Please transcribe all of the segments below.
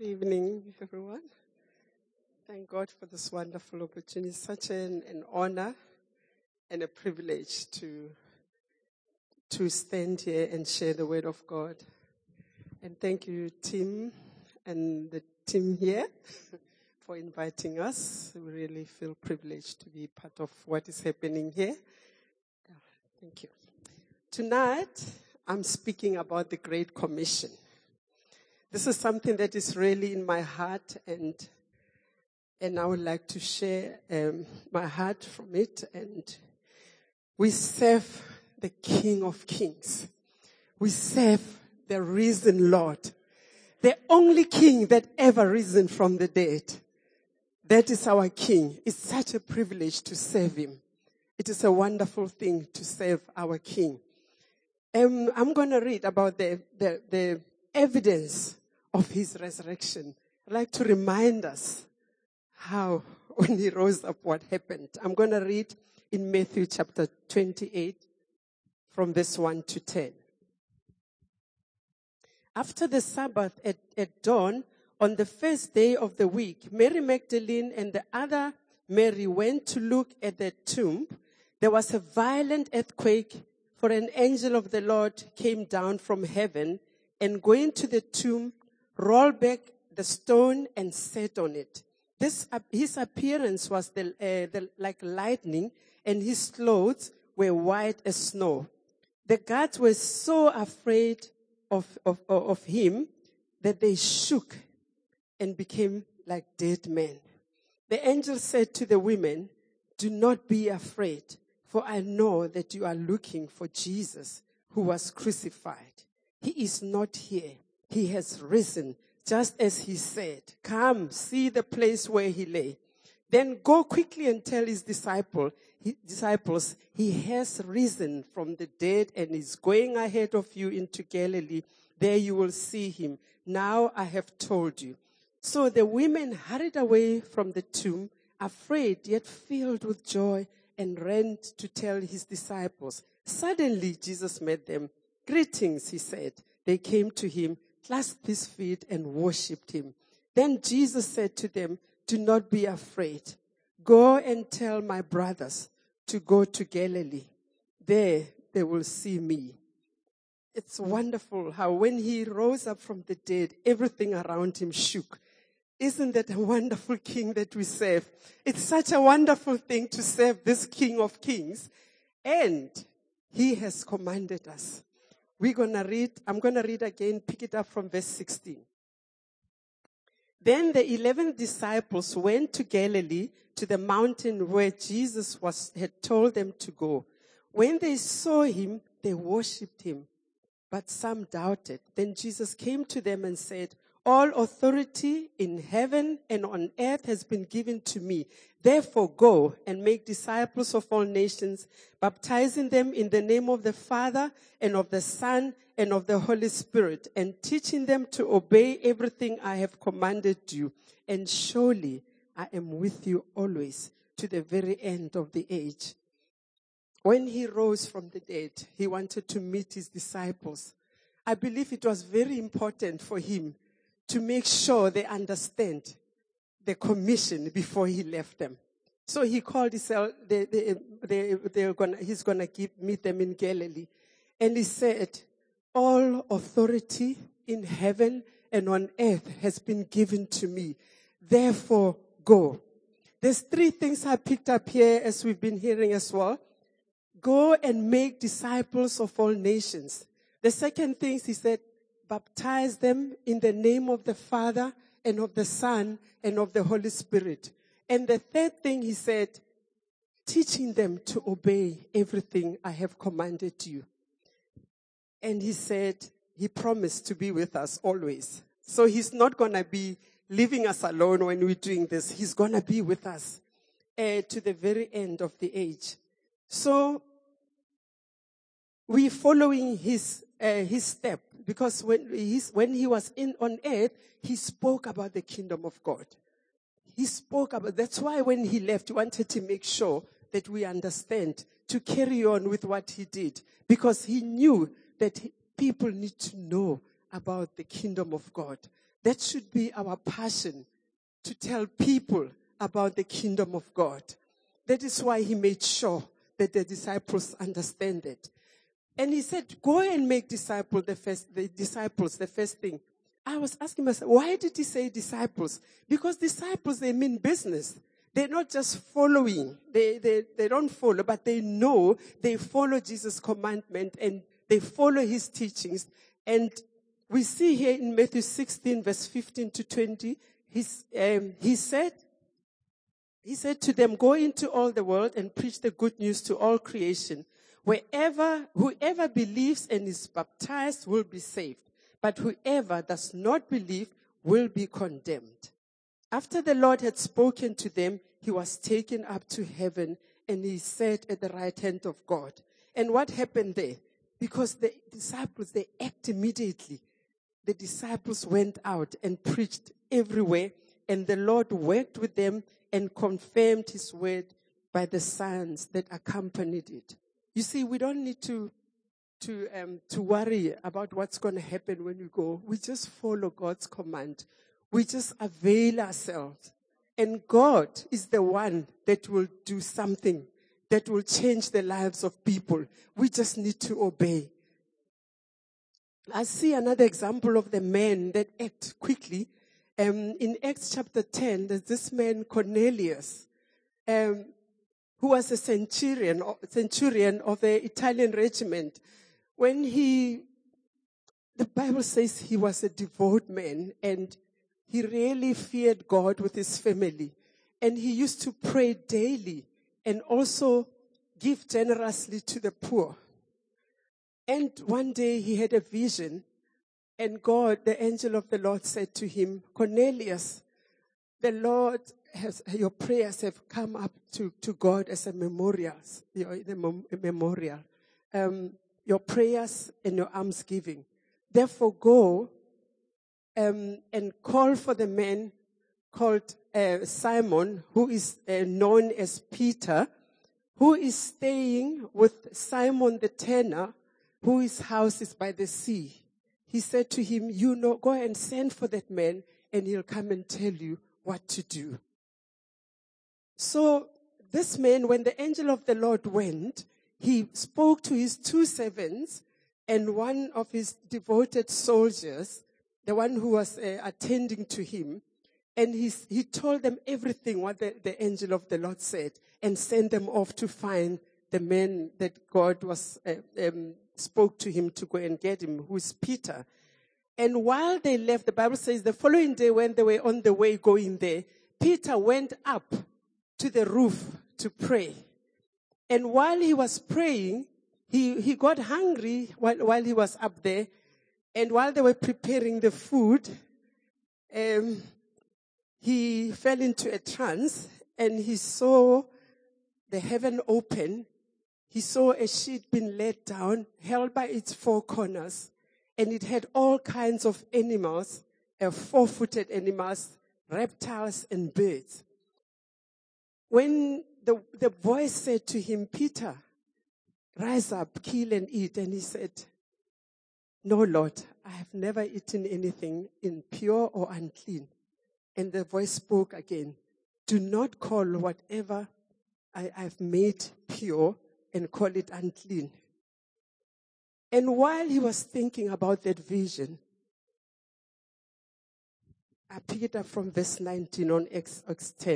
Good evening, everyone. Thank God for this wonderful opportunity. It's such an honor and a privilege to stand here and share the word of God. And thank you, Tim, and the team here for inviting us. We really feel privileged to be part of what is happening here. Thank you. Tonight, I'm speaking about the Great Commission. This is something that is really in my heart, and I would like to share my heart from it. And we serve the King of Kings. We serve the risen Lord, the only King that ever risen from the dead. That is our King. It's such a privilege to serve Him. It is a wonderful thing to serve our King. I'm going to read about the evidence of His resurrection. I'd like to remind us how, when He rose up, what happened. I'm going to read in Matthew chapter 28 from verse 1 to 10. After the Sabbath at dawn, on the first day of the week, Mary Magdalene and the other Mary went to look at the tomb. There was a violent earthquake, for an angel of the Lord came down from heaven and going to the tomb, rolled back the stone and sat on it. His appearance was like lightning, and his clothes were white as snow. The guards were so afraid of him that they shook and became like dead men. The angel said to the women, "Do not be afraid, for I know that you are looking for Jesus who was crucified. He is not here. He has risen, just as he said. Come, see the place where he lay. Then go quickly and tell his disciples, he has risen from the dead and is going ahead of you into Galilee. There you will see him. Now I have told you." So the women hurried away from the tomb, afraid yet filled with joy, and ran to tell his disciples. Suddenly Jesus met them. "Greetings," he said. They came to him, clasped his feet, and worshipped him. Then Jesus said to them, "Do not be afraid. Go and tell my brothers to go to Galilee. There they will see me." It's wonderful how when he rose up from the dead, everything around him shook. Isn't that a wonderful King that we serve? It's such a wonderful thing to serve this King of Kings. And he has commanded us. I'm going to read again, pick it up from verse 16. Then the 11 disciples went to Galilee, to the mountain where Jesus had told them to go. When they saw him, they worshipped him, but some doubted. Then Jesus came to them and said, "All authority in heaven and on earth has been given to me. Therefore go and make disciples of all nations, baptizing them in the name of the Father and of the Son and of the Holy Spirit, and teaching them to obey everything I have commanded you. And surely I am with you always to the very end of the age." When he rose from the dead, he wanted to meet his disciples. I believe it was very important for him to make sure they understand the commission before he left them. So he called himself, he's going to meet them in Galilee. And he said, "All authority in heaven and on earth has been given to me. Therefore, go." There's 3 things I picked up here as we've been hearing as well. Go and make disciples of all nations. The second thing he said, baptize them in the name of the Father and of the Son and of the Holy Spirit. And the third thing he said, teaching them to obey everything I have commanded you. And he said, he promised to be with us always. So he's not going to be leaving us alone when we're doing this. He's going to be with us to the very end of the age. So we're following his step. Because when he was on earth, he spoke about the kingdom of God. That's why when he left, he wanted to make sure that we understand, to carry on with what he did. Because he knew that people need to know about the kingdom of God. That should be our passion, to tell people about the kingdom of God. That is why he made sure that the disciples understand it. And he said, go and make disciples the first thing. I was asking myself, why did he say disciples? Because disciples, they mean business. They're not just following. They don't follow, but they know they follow Jesus' commandment and they follow his teachings. And we see here in Matthew 16, verse 15 to 20, he said to them, go into all the world and preach the good news to all creation. Whoever believes and is baptized will be saved, but whoever does not believe will be condemned. After the Lord had spoken to them, he was taken up to heaven and he sat at the right hand of God. And what happened there? Because the disciples, they act immediately. The disciples went out and preached everywhere, and the Lord worked with them and confirmed his word by the signs that accompanied it. You see, we don't need to worry about what's going to happen when we go. We just follow God's command. We just avail ourselves. And God is the one that will do something that will change the lives of people. We just need to obey. I see another example of the men that act quickly. In Acts chapter 10, there's this man Cornelius, who was a centurion of the Italian regiment. The Bible says he was a devout man, and he really feared God with his family. And he used to pray daily and also give generously to the poor. And one day he had a vision, and the angel of the Lord said to him, Cornelius, the Lord your prayers have come up to God as a memorial. Your prayers and your almsgiving. Therefore go and call for the man called Simon, who is known as Peter, who is staying with Simon the tanner, whose house is by the sea. He said to him, go and send for that man, and he'll come and tell you what to do. So this man, when the angel of the Lord went, he spoke to his two servants and one of his devoted soldiers, the one who was attending to him, and he told them everything what the angel of the Lord said, and sent them off to find the man that God was spoke to him to go and get him, who is Peter. And while they left, the Bible says the following day when they were on the way going there, Peter went up to the roof to pray. And while he was praying, he got hungry while he was up there. And while they were preparing the food, he fell into a trance and he saw the heaven open. He saw a sheet being let down, held by its four corners, and it had all kinds of animals, four-footed animals, reptiles, and birds. When the voice said to him, Peter, rise up, kill and eat, and he said, no, Lord, I have never eaten anything impure or unclean. And the voice spoke again, do not call whatever I've made pure and call it unclean. And while he was thinking about that vision, I pick it up from verse 19 on Acts 10.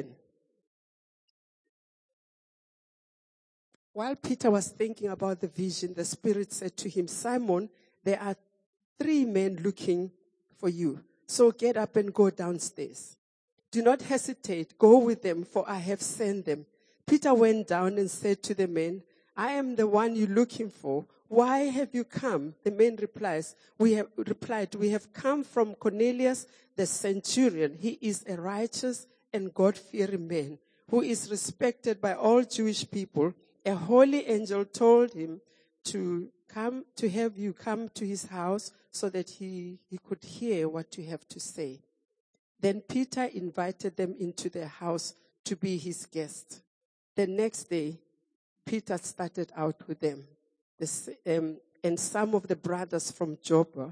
While Peter was thinking about the vision, the Spirit said to him, Simon, there are 3 men looking for you. So get up and go downstairs. Do not hesitate. Go with them, for I have sent them. Peter went down and said to the men, I am the one you're looking for. Why have you come? The man replied, we have come from Cornelius the centurion. He is a righteous and God-fearing man who is respected by all Jewish people. A holy angel told him to have you come to his house so that he could hear what you have to say. Then Peter invited them into their house to be his guest. The next day, Peter started out with them. And some of the brothers from Joppa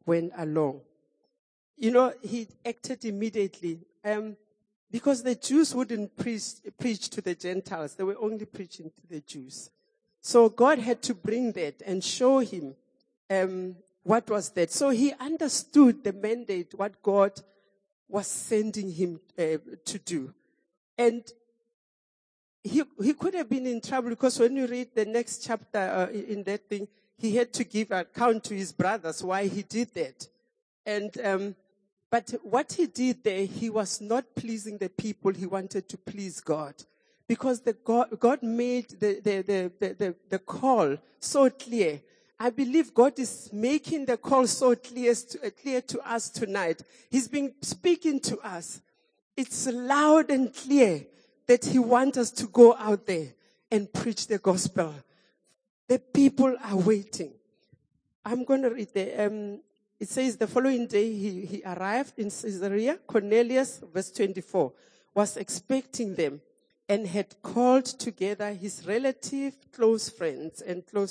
went along. You know, he acted immediately. Because the Jews wouldn't preach to the Gentiles. They were only preaching to the Jews. So God had to bring that and show him what was that. So he understood the mandate, what God was sending him to do. And he could have been in trouble because when you read the next chapter in that thing, he had to give account to his brothers why he did that. And but what he did there, he was not pleasing the people. He wanted to please God. Because God made the call so clear. I believe God is making the call so clear to us tonight. He's been speaking to us. It's loud and clear that he wants us to go out there and preach the gospel. The people are waiting. I'm going to read the... It says the following day he arrived in Caesarea. Cornelius, verse 24, was expecting them and had called together his relative, close friends.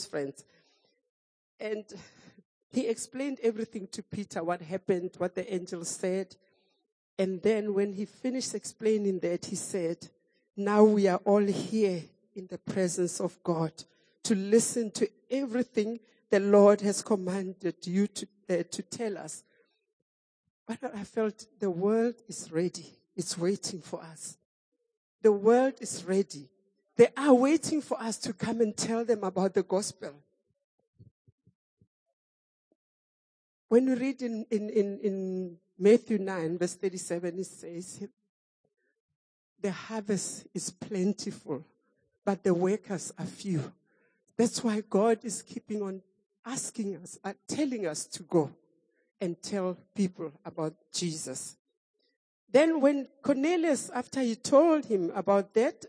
And he explained everything to Peter, what happened, what the angel said. And then when he finished explaining that, he said, now we are all here in the presence of God to listen to everything the Lord has commanded you to tell us. But I felt the world is ready. It's waiting for us. The world is ready. They are waiting for us to come and tell them about the gospel. When we read in Matthew 9, verse 37, it says, the harvest is plentiful, but the workers are few. That's why God is keeping on asking us, telling us to go and tell people about Jesus. Then when Cornelius, after he told him about that,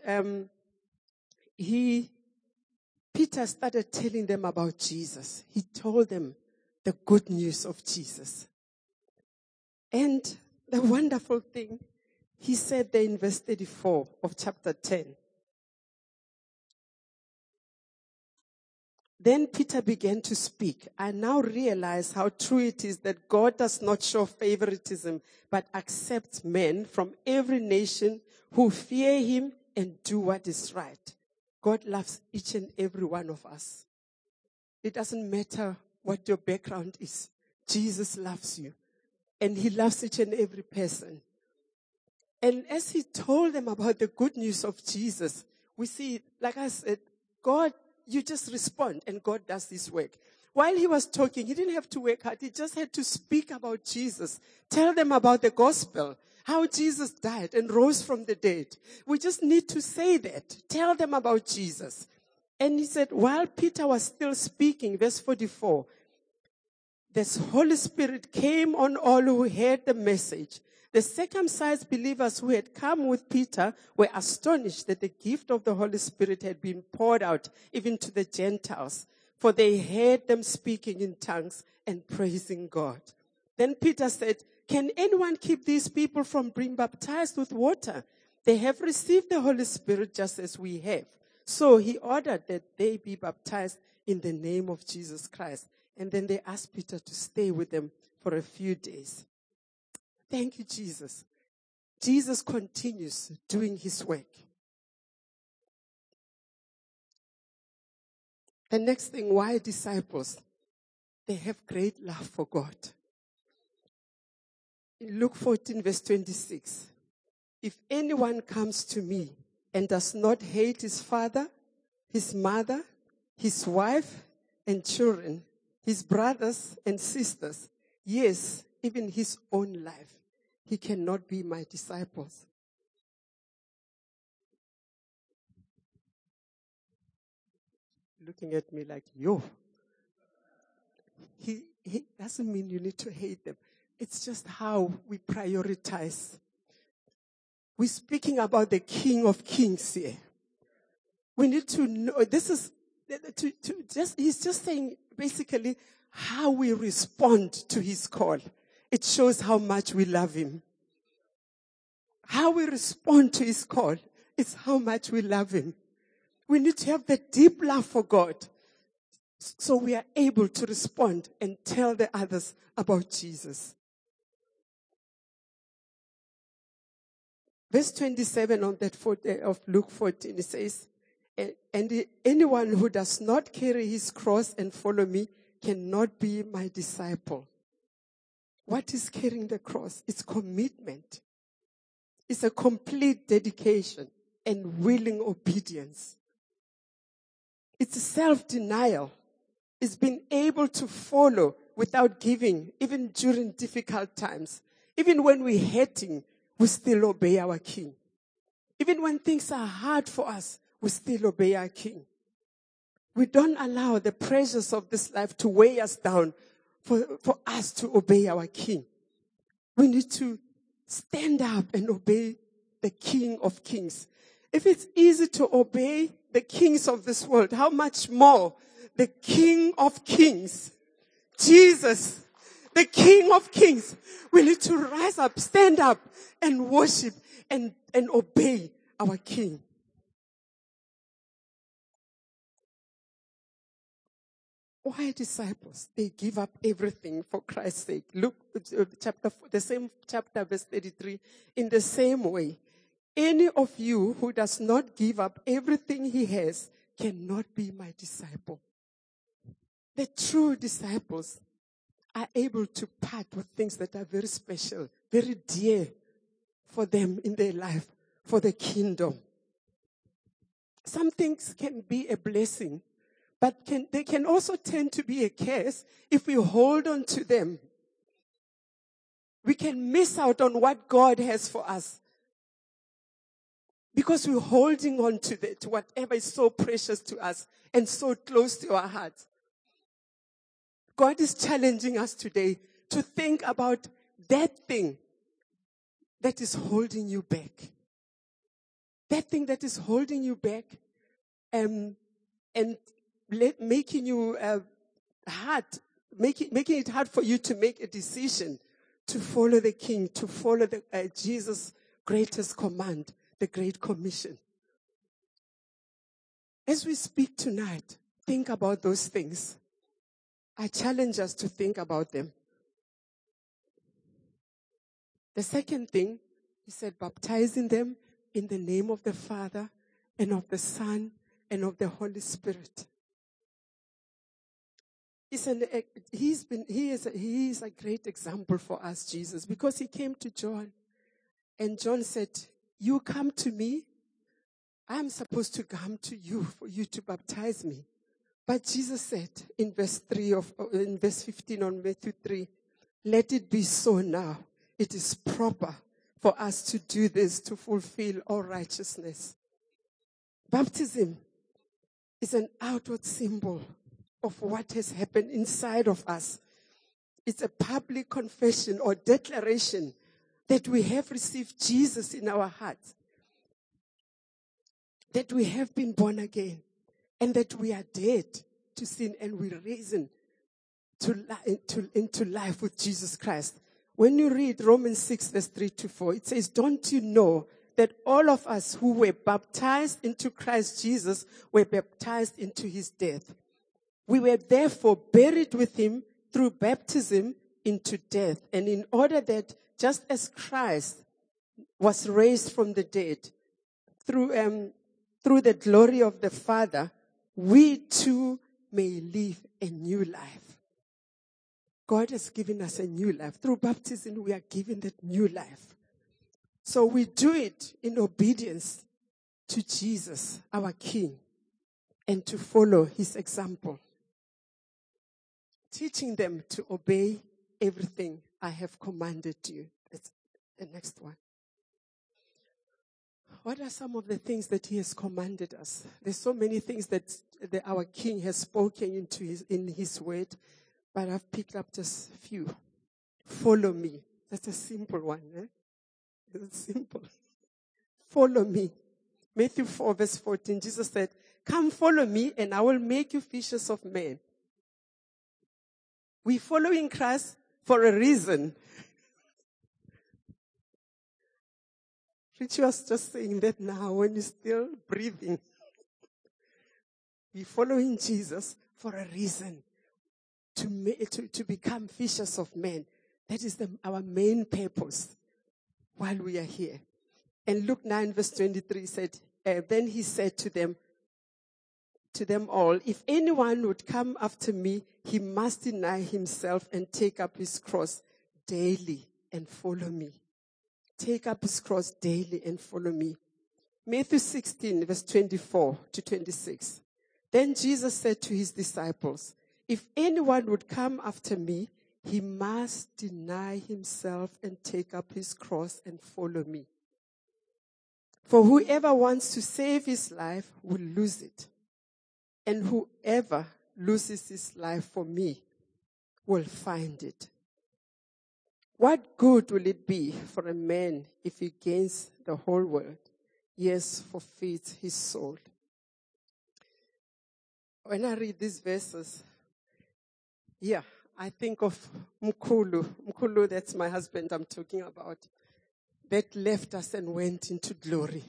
Peter started telling them about Jesus. He told them the good news of Jesus. And the wonderful thing, he said there in verse 34 of chapter 10, then Peter began to speak. I now realize how true it is that God does not show favoritism, but accepts men from every nation who fear him and do what is right. God loves each and every one of us. It doesn't matter what your background is. Jesus loves you. And he loves each and every person. And as he told them about the good news of Jesus, we see, like I said, God, you just respond and God does this work. While he was talking, he didn't have to work hard. He just had to speak about Jesus. Tell them about the gospel. How Jesus died and rose from the dead. We just need to say that. Tell them about Jesus. And he said, while Peter was still speaking, verse 44, the Holy Spirit came on all who heard the message. The circumcised believers who had come with Peter were astonished that the gift of the Holy Spirit had been poured out even to the Gentiles, for they heard them speaking in tongues and praising God. Then Peter said, can anyone keep these people from being baptized with water? They have received the Holy Spirit just as we have. So he ordered that they be baptized in the name of Jesus Christ. And then they asked Peter to stay with them for a few days. Thank you, Jesus. Jesus continues doing his work. The next thing, why disciples? They have great love for God. In Luke 14, verse 26, if anyone comes to me and does not hate his father, his mother, his wife and children, his brothers and sisters, yes, even his own life, he cannot be my disciples. Looking at me like, yo. He doesn't mean you need to hate them. It's just how we prioritize. We're speaking about the King of Kings here. We need to know, this is, he's just saying basically how we respond to his call. It shows how much we love him. How we respond to his call is how much we love him. We need to have the deep love for God. So we are able to respond and tell the others about Jesus. Verse 27 of Luke 14, it says, and anyone who does not carry his cross and follow me cannot be my disciple. What is carrying the cross? It's commitment. It's a complete dedication and willing obedience. It's self-denial. It's being able to follow without giving, even during difficult times. Even when we're hurting, we still obey our King. Even when things are hard for us, we still obey our King. We don't allow the pressures of this life to weigh us down for us to obey our King. We need to stand up and obey the King of Kings. If it's easy to obey the kings of this world, how much more the King of Kings, Jesus, the King of Kings. We need to rise up, stand up, and worship and obey our King. Why disciples? They give up everything for Christ's sake. Look, the same chapter, verse 33. In the same way, any of you who does not give up everything he has cannot be my disciple. The true disciples are able to part with things that are very special, very dear for them in their life, for the kingdom. Some things can be a blessing, but they can also tend to be a curse if we hold on to them. We can miss out on what God has for us because we're holding on to whatever is so precious to us and so close to our hearts. God is challenging us today to think about that thing that is holding you back. That thing that is holding you back and making you making it hard for you to make a decision to follow the King, to follow Jesus' greatest command, the Great Commission. As we speak tonight, think about those things. I challenge us to think about them. The second thing, he said, baptizing them in the name of the Father and of the Son and of the Holy Spirit. He is a great example for us, Jesus, because he came to John and John said, you come to me, I'm supposed to come to you for you to baptize me. But Jesus said in verse 15 on Matthew 3, let it be so now. It is proper for us to do this to fulfill all righteousness. Baptism is an outward symbol of what has happened inside of us. It's a public confession or declaration that we have received Jesus in our hearts, that we have been born again, and that we are dead to sin and we're risen into life with Jesus Christ. When you read Romans 6, verse 3-4, it says, don't you know that all of us who were baptized into Christ Jesus were baptized into his death? We were therefore buried with him through baptism into death. And in order that just as Christ was raised from the dead through the glory of the Father, we too may live a new life. God has given us a new life. Through baptism, we are given that new life. So we do it in obedience to Jesus, our King, and to follow his example. Teaching them to obey everything I have commanded you. That's the next one. What are some of the things that he has commanded us? There's so many things that our King has spoken in his word, but I've picked up just a few. Follow me. That's a simple one. It's simple. Follow me. Matthew 4, verse 14, Jesus said, come follow me and I will make you fishers of men. We follow in Christ for a reason. Richie was just saying that now when you're still breathing. We follow in Jesus for a reason, to become fishers of men. That is our main purpose while we are here. And Luke 9 verse 23 said, then he said to them all, if anyone would come after me, he must deny himself and take up his cross daily and follow me. Take up his cross daily and follow me. Matthew 16 verse 24 to 26. Then Jesus said to his disciples, if anyone would come after me, he must deny himself and take up his cross and follow me. For whoever wants to save his life will lose it. And whoever loses his life for me will find it. What good will it be for a man if he gains the whole world, yet forfeits his soul? When I read these verses, I think of Mkhulu. Mkhulu, that's my husband I'm talking about, that left us and went into glory.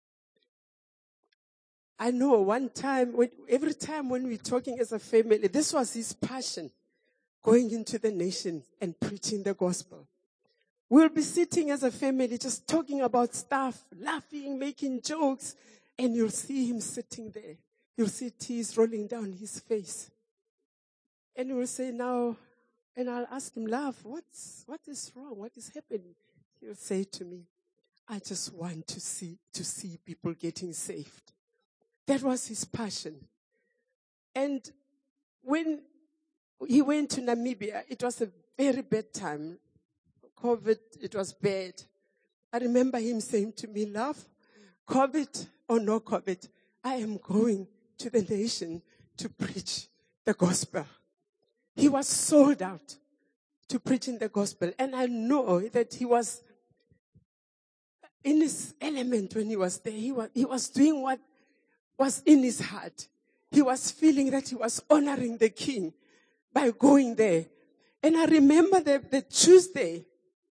I know one time, every time when we're talking as a family, this was his passion, going into the nation and preaching the gospel. We'll be sitting as a family just talking about stuff, laughing, making jokes, and you'll see him sitting there. You'll see tears rolling down his face. And we'll say now, and I'll ask him, love, what is wrong? What is happening? He'll say to me, I just want to see people getting saved. That was his passion. And when he went to Namibia, it was a very bad time. COVID, it was bad. I remember him saying to me, love, COVID or no COVID, I am going to the nation to preach the gospel. He was sold out to preaching the gospel. And I know that he was in his element when he was there. He was doing what was in his heart. He was feeling that he was honoring the king by going there. And I remember the Tuesday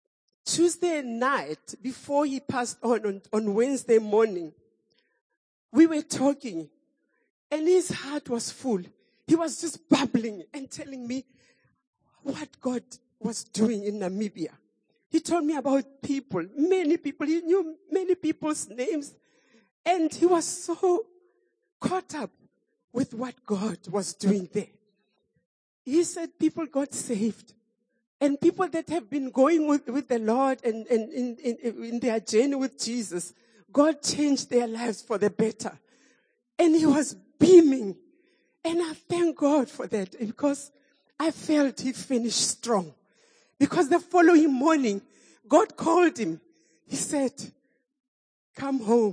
night before he passed on Wednesday morning, we were talking and his heart was full. He was just babbling and telling me what God was doing in Namibia. He told me about people, many people. He knew many people's names. And he was so caught up with what God was doing there. He said people got saved. And people that have been going with the Lord and in their journey with Jesus, God changed their lives for the better. And he was beaming. And I thank God for that because I felt he finished strong. Because the following morning, God called him. He said, come home.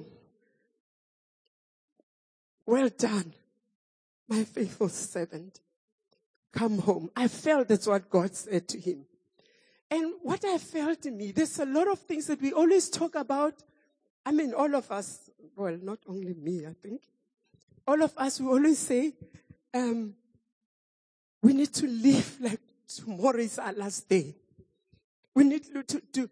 Well done, my faithful servant. Come home. I felt that's what God said to him. And what I felt in me, there's a lot of things that we always talk about. I mean, all of us, well, not only me, I think. All of us, we always say, we need to live like tomorrow is our last day. We need to do,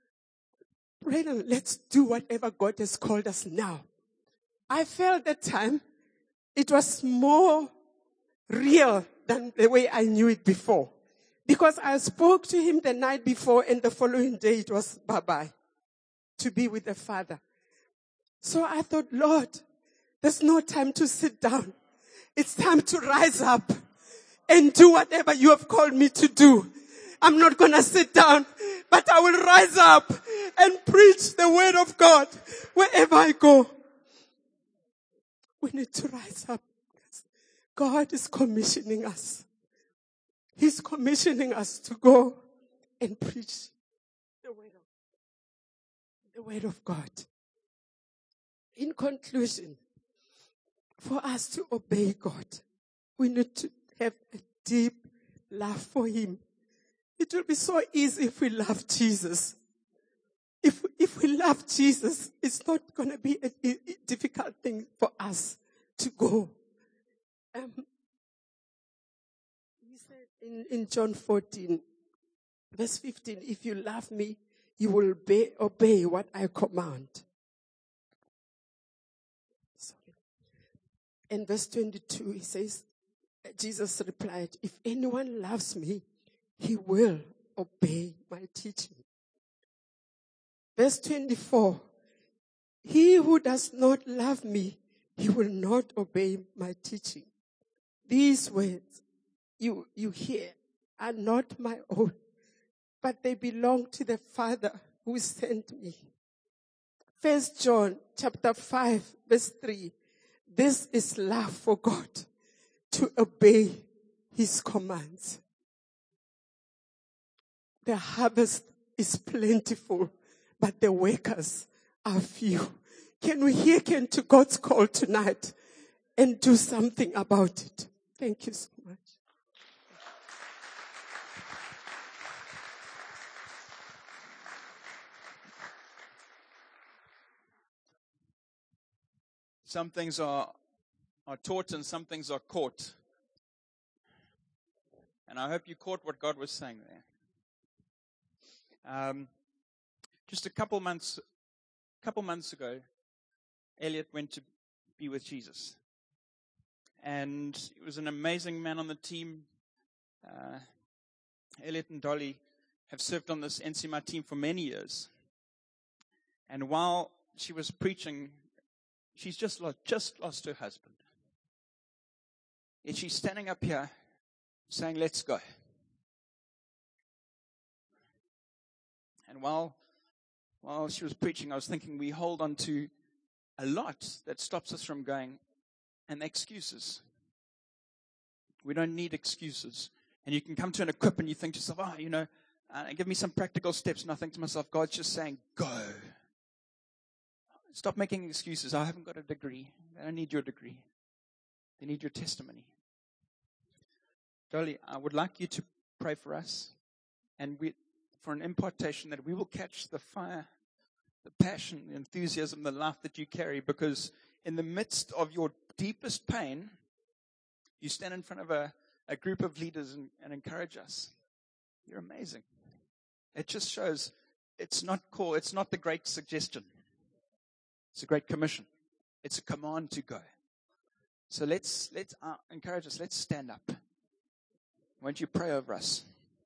let's do whatever God has called us now. I felt that time it was more real than the way I knew it before. Because I spoke to him the night before and the following day it was bye-bye to be with the Father. So I thought, Lord, there's no time to sit down. It's time to rise up and do whatever you have called me to do. I'm not going to sit down, but I will rise up and preach the word of God wherever I go. We need to rise up. God is commissioning us. He's commissioning us to go and preach the word of God. In conclusion, for us to obey God, we need to have a deep love for him. It will be so easy if we love Jesus. If we love Jesus, it's not going to be a difficult thing for us to go. He said in John 14, verse 15, if you love me, you will obey what I command. Sorry. And verse 22, he says, Jesus replied, if anyone loves me, he will obey my teaching. Verse 24, he who does not love me, he will not obey my teaching. These words you hear are not my own, but they belong to the Father who sent me. 1 John chapter 5 verse 3. This is love for God, to obey his commands. The harvest is plentiful, but the workers are few. Can we hearken to God's call tonight and do something about it? Thank you so much. Some things are taught and some things are caught. And I hope you caught what God was saying there. Just a couple months ago, Elliot went to be with Jesus. And he was an amazing man on the team. Elliot and Dolly have served on this NCMI team for many years. And while she was preaching, she's just lost her husband. And she's standing up here saying, let's go. And while she was preaching, I was thinking we hold on to a lot that stops us from going, and excuses. We don't need excuses. And you can come to an equip and you think to yourself, give me some practical steps. And I think to myself, God's just saying, go. Stop making excuses. I haven't got a degree. They don't need your degree. They need your testimony. Dolly, I would like you to pray for us and for an impartation that we will catch the fire, the passion, the enthusiasm, the life that you carry, because in the midst of your deepest pain, you stand in front of a group of leaders and encourage us. You're amazing. It just shows it's not cool. It's not the great suggestion. It's a great commission. It's a command to go. So let's encourage us. Let's stand up. Won't you pray over us?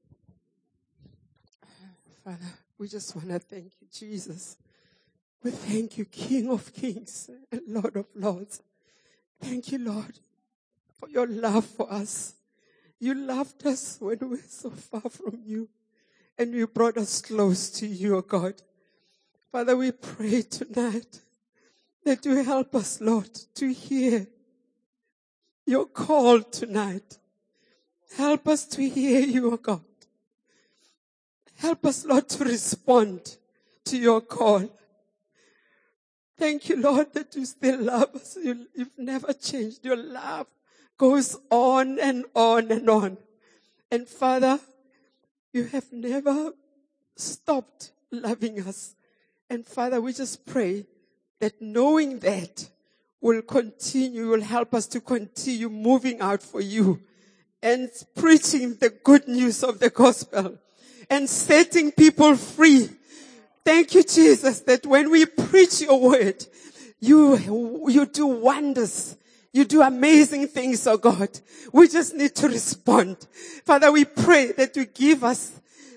Father, we just want to thank you, Jesus. We thank you, King of Kings and Lord of Lords. Thank you, Lord, for your love for us. You loved us when we were so far from you, and you brought us close to you, O God. Father, we pray tonight that you help us, Lord, to hear your call tonight. Help us to hear you, O God. Help us, Lord, to respond to your call. Thank you, Lord, that you still love us. You've never changed. Your love goes on and on and on. And Father, you have never stopped loving us. And Father, we just pray that knowing that will help us to continue moving out for you and preaching the good news of the gospel and setting people free. Thank you, Jesus, that when we preach your word, you do wonders. You do amazing things, oh God. We just need to respond. Father, we pray that you give us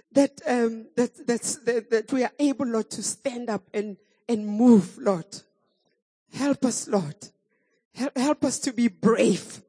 that we are able, Lord, to stand up and move, Lord. Help us, Lord. Help us to be brave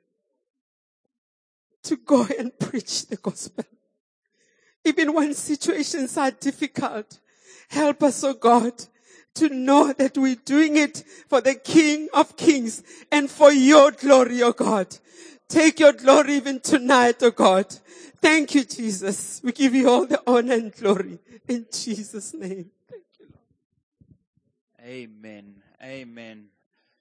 to go and preach the gospel. Even when situations are difficult, help us, oh God, to know that we're doing it for the King of Kings and for your glory, oh God. Take your glory even tonight, oh God. Thank you, Jesus. We give you all the honor and glory in Jesus' name. Thank you, Lord. Amen. Amen.